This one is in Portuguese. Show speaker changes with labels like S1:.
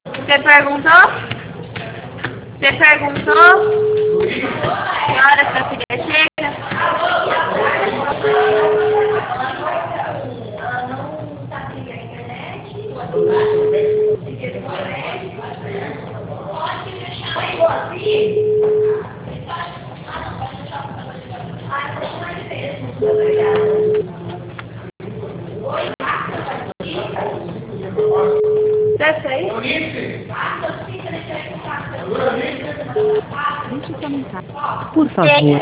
S1: Você perguntou? Você perguntou? Que hora sua filha chega? Deve sair?
S2: Deixe comentário. Por favor.